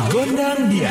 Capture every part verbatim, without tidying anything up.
Gondang Dia.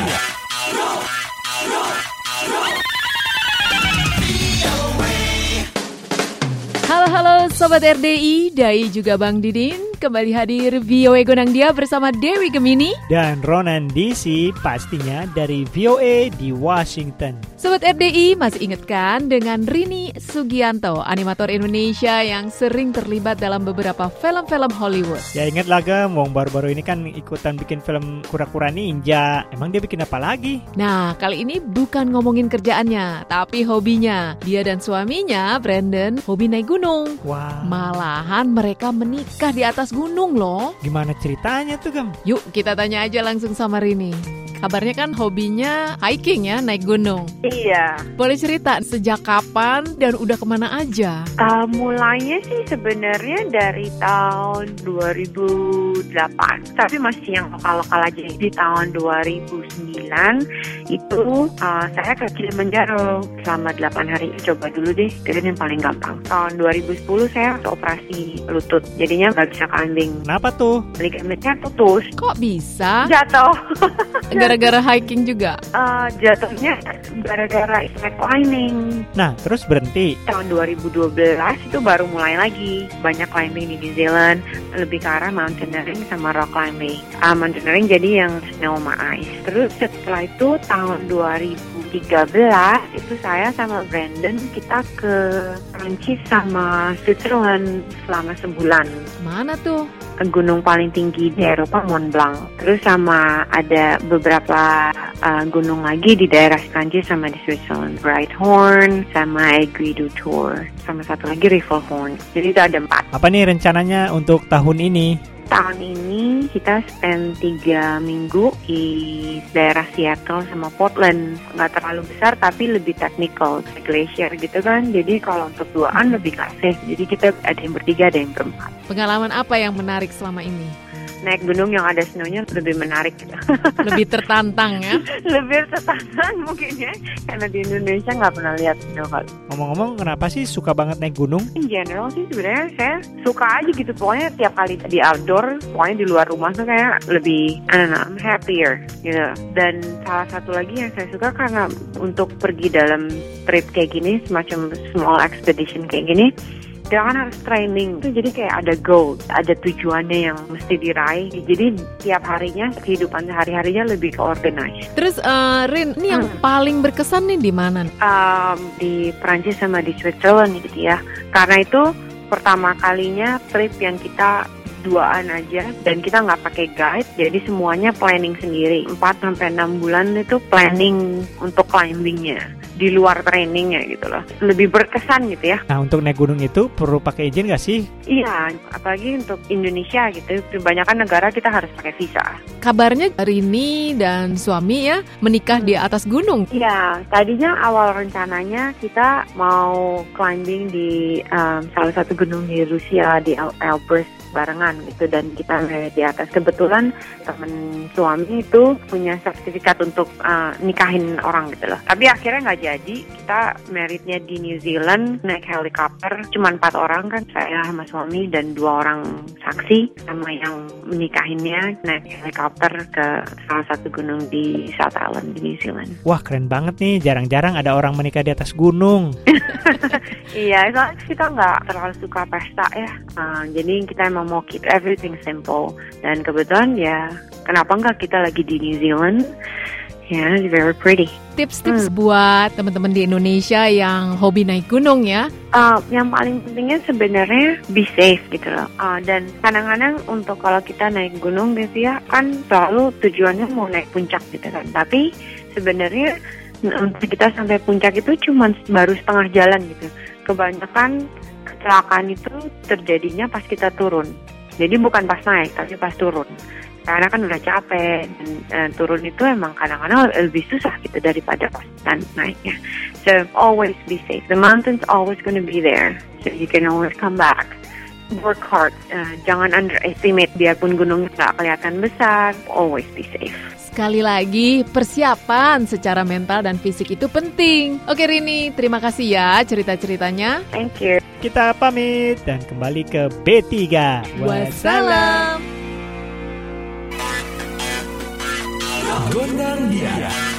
Halo-halo Sobat R D I, Dai juga Bang Didin. Kembali hadir V O A Gondang Dia bersama Dewi Gemini dan Ronan D C, pastinya dari V O A di Washington. Sobat R D I masih ingat kan dengan Rini Sugianto, animator Indonesia yang sering terlibat dalam beberapa film-film Hollywood. Ya ingat lah Gem, wong baru-baru ini kan ikutan bikin film Kura-Kura Ninja. Emang dia bikin apa lagi? Nah, kali ini bukan ngomongin kerjaannya, tapi hobinya. Dia dan suaminya, Brandon, hobi naik gunung. Wah. Malahan mereka menikah di atas gunung loh. Gimana ceritanya tuh Gem? Yuk kita tanya aja langsung sama Rini. Kabarnya kan hobinya hiking ya, naik gunung. Iya. Boleh cerita sejak kapan dan udah kemana aja? Uh, mulainya sih sebenarnya dari tahun dua ribu delapan, tapi masih yang lokal-lokal aja. Di tahun dua ribu sembilan itu uh, saya ke Kilimanjaro selama delapan hari. Coba dulu deh, kira-kira yang paling gampang. Tahun dua ribu sepuluh saya operasi lutut, jadinya nggak bisa climbing. Kenapa tuh? Ligamentnya putus. Kok bisa? Jatuh. Gara-gara hiking juga? Uh, jatuhnya gara-gara impact climbing. Nah, terus berhenti? Tahun dua ribu dua belas itu baru mulai lagi. Banyak climbing di New Zealand, lebih ke arah mountaineering sama rock climbing. Uh, mountaineering jadi yang snow sama ice. Terus setelah itu tahun dua ribu tiga belas itu saya sama Brandon kita ke Prancis sama Switzerland selama sebulan. Mana tuh? Gunung paling tinggi di Eropa, Mont Blanc. Terus sama ada beberapa uh, gunung lagi di daerah Prancis sama di Switzerland. Brighthorn sama Aiguille du Tour. Sama satu lagi Riffelhorn. Jadi itu ada empat. Apa nih rencananya untuk tahun ini? Tahun ini kita spend tiga minggu di daerah Seattle sama Portland. Nggak terlalu besar tapi lebih technical, glacier gitu kan. Jadi kalau untuk duaan lebih kasih. Jadi kita ada yang bertiga, ada yang berempat. Pengalaman apa yang menarik selama ini? Naik gunung yang ada snow-nya lebih menarik gitu. Lebih tertantang ya? Lebih tertantang mungkin ya. Karena di Indonesia nggak pernah lihat snow kali. Ngomong-ngomong, kenapa sih suka banget naik gunung? In general sih sebenarnya saya suka aja gitu. Pokoknya tiap kali di outdoor, pokoknya di luar rumah tuh kayak lebih, I don't know, I'm happier gitu. Dan salah satu lagi yang saya suka karena untuk pergi dalam trip kayak gini, semacam small expedition kayak gini, dia kan harus training tuh, jadi kayak ada goal, ada tujuannya yang mesti diraih. Jadi tiap harinya kehidupan sehari-harinya lebih organized. Terus uh, Rin, ini yang hmm. paling berkesan nih di mana? Um, di Prancis sama di Switzerland gitu ya. Karena itu pertama kalinya trip yang kita duaan aja dan kita nggak pakai guide, jadi semuanya planning sendiri. empat sampai enam bulan itu planning untuk climbingnya di luar trainingnya gitu loh. Lebih berkesan gitu ya. Nah, untuk naik gunung itu perlu pakai izin nggak sih? Iya, apalagi untuk Indonesia gitu. Kebanyakan negara kita harus pakai visa. Kabarnya Rini dan suami ya menikah di atas gunung. Iya, tadinya awal rencananya kita mau climbing di um, salah satu gunung di Rusia, di Alpes barengan gitu, dan kita di atas. Kebetulan temen suami itu punya sertifikat untuk uh, nikahin orang gitu loh. Tapi akhirnya nggak jadi. Kita meritnya di New Zealand, naik helikopter, cuma empat orang kan, saya sama suami dan dua orang saksi, sama yang menikahinnya naik helikopter ke salah satu gunung di South Island di New Zealand. Wah, keren banget nih, jarang-jarang ada orang menikah di atas gunung. Iya, soalnya kita nggak terlalu suka pesta ya, uh, jadi kita emang mau keep everything simple. Dan kebetulan ya, kenapa nggak kita lagi di New Zealand? Ya, yeah, it's very pretty. Tips-tips hmm. buat teman-teman di Indonesia yang hobi naik gunung ya? Uh, yang paling pentingnya sebenarnya be safe gitu loh. Uh, dan kadang-kadang untuk kalau kita naik gunung gitu ya, kan selalu tujuannya mau naik puncak gitu kan. Tapi sebenarnya untuk kita sampai puncak itu cuma baru setengah jalan gitu. Kebanyakan kecelakaan itu terjadinya pas kita turun. Jadi bukan pas naik, tapi pas turun. Karena kan udah capek, dan uh, turun itu emang kadang-kadang lebih susah gitu daripada pas naiknya. So always be safe. The mountain's always going to be there, so you can always come back. Work hard. Uh, jangan underestimate, biarpun gunungnya nggak kelihatan besar. Always be safe. Sekali lagi, persiapan secara mental dan fisik itu penting. Oke Rini, terima kasih ya cerita-ceritanya. Thank you. Kita pamit dan kembali ke B tiga. Wassalam. Gondang Dia.